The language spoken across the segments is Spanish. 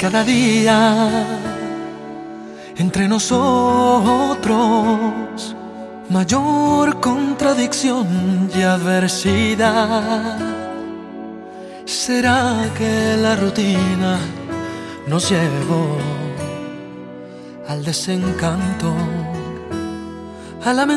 cada día entre nosotros mayor contradicción y adversidad. ¿Será que la rutina nos llevó al desencanto, a la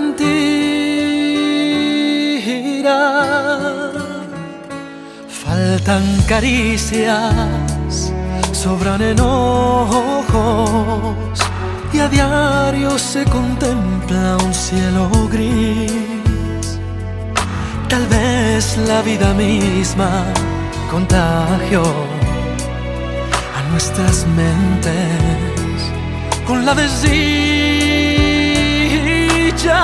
mentira? Faltan caricias, sobran enojos, y a diario se contempla un cielo gris. Tal vez la vida misma contagió a nuestras mentes con la desdicha.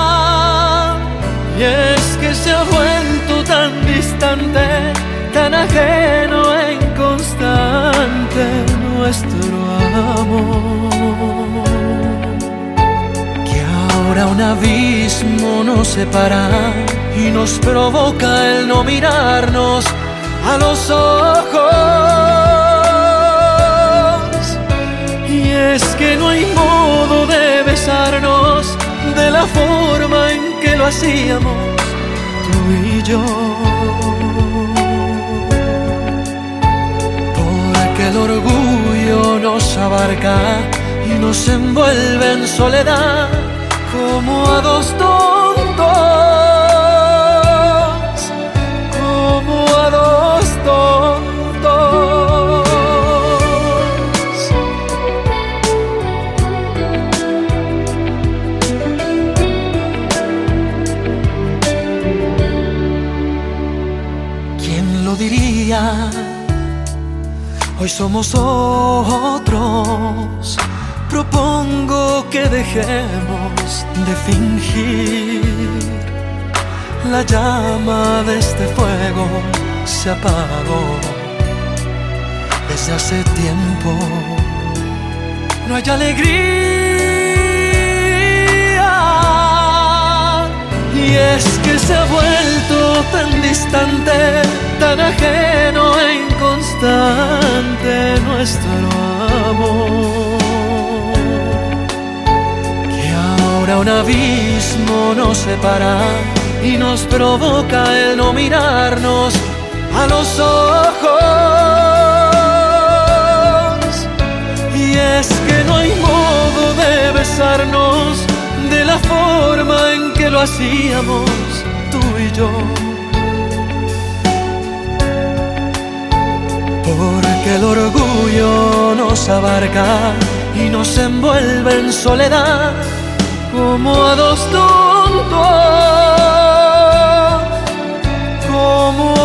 Y es que se ha vuelto tan distante, tan ajeno e inconstante nuestro amor, que ahora un abismo nos separa y nos provoca el no mirarnos a los ojos. Y es que no hay modo de besarnos de la forma en que lo hacíamos tú y yo, porque el orgullo nos abarca y nos envuelve en soledad como a dos tontos, como a dos tontos. ¿Quién lo diría? Hoy somos otros. Propongo que dejemos de fingir. La llama de este fuego se apagó desde hace tiempo. No hay alegría. Y es que se ha vuelto tan distante, tan ajeno e inconstante nuestro amor, que ahora un abismo nos separa y nos provoca el no mirarnos a los ojos. Y es que no hay modo de besarnos de la forma en que lo hacíamos tú y yo, porque el orgullo nos abarca y nos envuelve en soledad como a dos tontos, como